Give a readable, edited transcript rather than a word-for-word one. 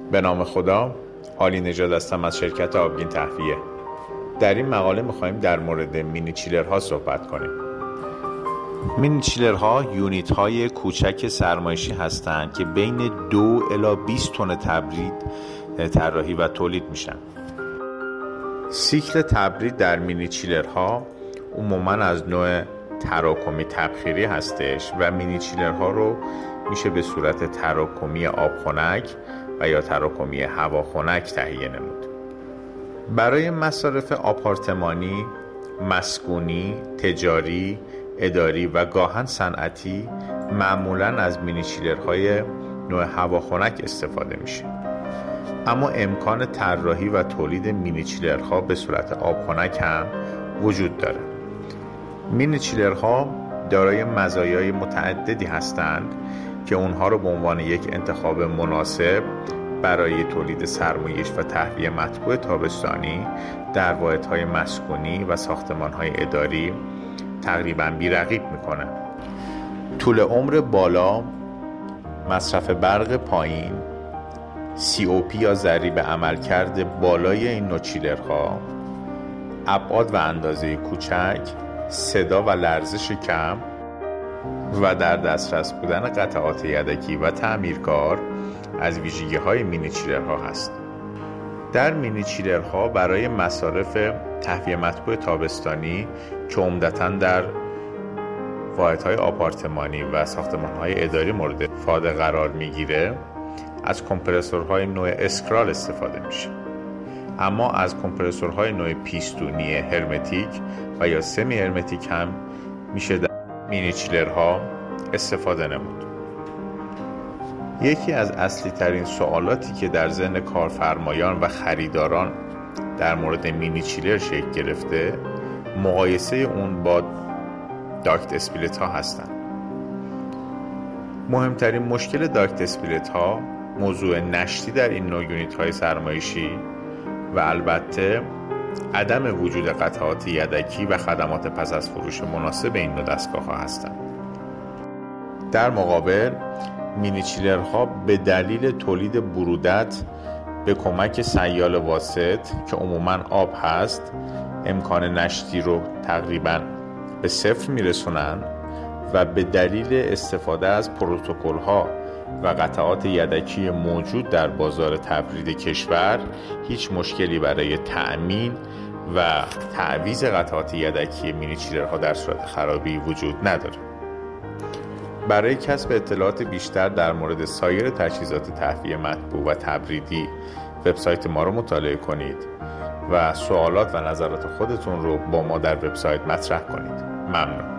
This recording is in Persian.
به نام خدا، عالی نژاد هستم از شرکت آبگین تهویه. در این مقاله می‌خوایم در مورد مینی چیلرها صحبت کنیم. مینی چیلرها یونیت های کوچک سرمایشی هستند که بین 2 الی 20 تن تبرید طراحی و تولید میشن. سیکل تبرید در مینی چیلرها عموماً از نوع تراکمی تبخیری هستش و مینی چیلرها رو میشه به صورت تراکمی آب خنک و یا تراکمی هوا خنک تهیه نمود. برای مصارف آپارتمانی، مسکونی، تجاری، اداری و گاهن صنعتی معمولاً از مینی چیلرهای نوع هوا خنک استفاده میشه. اما امکان طراحی و تولید مینی چیلرها به صورت آب خنک هم وجود داره. مینی چیلرها دارای مزایای متعددی هستند که اونها رو به عنوان یک انتخاب مناسب برای تولید سرمایش و تهویه مطبوع تابستانی در واحدهای مسکونی و ساختمان‌های اداری تقریباً بی‌رقیب میکنه. طول عمر بالا، مصرف برق پایین، COP یا ضریب عملکرد بالای این نوع چیلرها، ابعاد و اندازه کوچک، صدا و لرزش کم و در دسترس بودن قطعات یدکی و تعمیرکار از ویژگی‌های مینی چیلرها هست. در مینی چیلرها برای مصارف تهویه مطبوع تابستانی که عمدتاً در واحدهای آپارتمانی و ساختمان‌های اداری مورد استفاده قرار می‌گیره، از کمپرسورهای نوع اسکرال استفاده میشه. اما از کمپرسورهای نوع پیستونی هرمتیک و یا سمی هرمتیک هم میشه در مینی چیلرها استفاده نمود. یکی از اصلی ترین سوالاتی که در ذهن کارفرمایان و خریداران در مورد مینی چیلر شکل گرفته، مقایسه اون با داکت اسپلیت ها هستند. مهمترین مشکل داکت اسپلیت ها موضوع نشتی در این نوع یونیت های سرمایشی و البته عدم وجود قطعات یدکی و خدمات پس از فروش مناسب این نوع دستگاه ها هستند. در مقابل مینی چیلرها به دلیل تولید برودت به کمک سیال واسط که عموماً آب هست امکان نشتی رو تقریباً به صفر میرسونن و به دلیل استفاده از پروتکل‌ها و قطعات یدکی موجود در بازار تبرید کشور هیچ مشکلی برای تأمین و تعویض قطعات یدکی مینی چیلرها در صورت خرابی وجود نداره. برای کسب اطلاعات بیشتر در مورد سایر تجهیزات تهویه مطبوع و تبریدی وبسایت ما رو مطالعه کنید و سوالات و نظرات خودتون رو با ما در وبسایت مطرح کنید. ممنون.